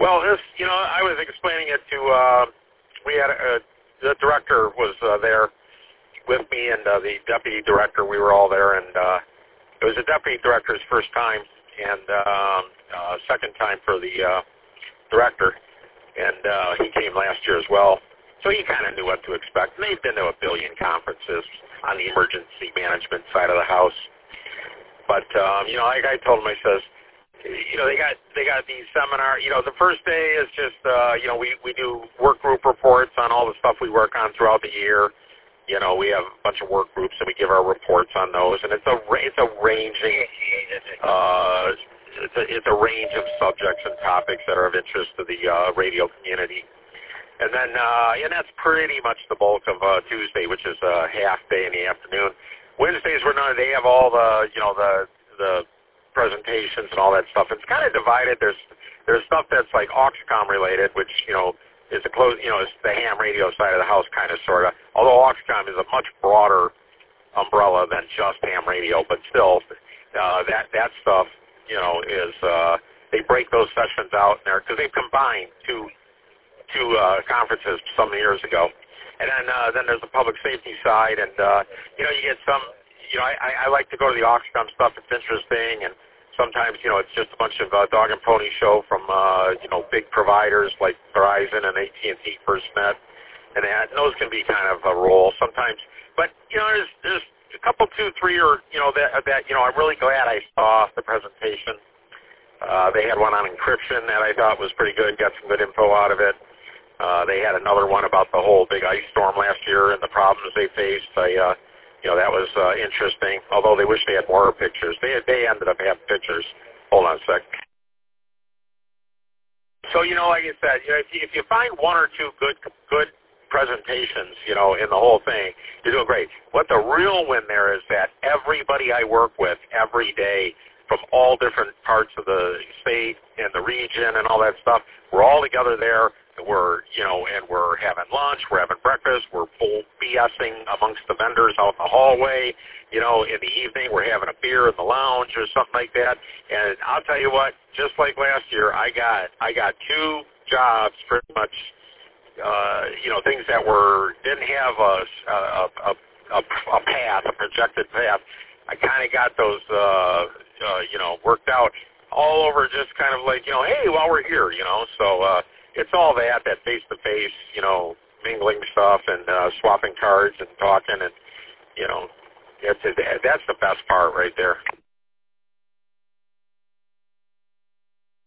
Well, I was explaining it to, we had, the director was there with me and the deputy director. We were all there, and it was the deputy director's first time and second time for the director, and he came last year as well. So he kind of knew what to expect. And they've been to a billion conferences on the emergency management side of the house. But, like I told him, I says, they got these seminars. The first day is just, we do work group reports on all the stuff we work on throughout the year. We have a bunch of work groups and we give our reports on those, and it's a ranging, it's a range of subjects and topics that are of interest to the radio community. And then, and that's pretty much the bulk of Tuesday, which is a half day in the afternoon. Wednesdays they have all the, the presentations and all that stuff. It's kind of divided. There's stuff that's like Auxcom related, which, is the is the ham radio side of the house, kind of, sort of. Although Auxcom is a much broader umbrella than just ham radio, but still, that stuff, is they break those sessions out in there because they've combined two conferences some years ago. And then there's the public safety side, and you get some. I like to go to the Auxcom stuff. It's interesting, and sometimes it's just a bunch of dog and pony show from big providers like Verizon and AT&T, FirstNet, and those can be kind of a role sometimes. But there's a couple, 2, 3, or that I'm really glad I saw the presentation. They had one on encryption that I thought was pretty good. Got some good info out of it. They had another one about the whole big ice storm last year and the problems they faced. That was interesting, although they wish they had more pictures. They ended up having pictures. Hold on a sec. So, like I said, if you find one or two good presentations, in the whole thing, you're doing great. What the real win there is that everybody I work with every day from all different parts of the state and the region and all that stuff, we're all together there. We're, and we're having lunch, we're having breakfast, we're full BSing amongst the vendors out in the hallway, in the evening we're having a beer in the lounge or something like that. And I'll tell you what, just like last year, I got 2 jobs pretty much, things that didn't have a path, a projected path. I kind of got those, worked out all over, just kind of like, hey, while we're here, so, it's all that face-to-face, mingling stuff and swapping cards and talking, and, that's the best part right there.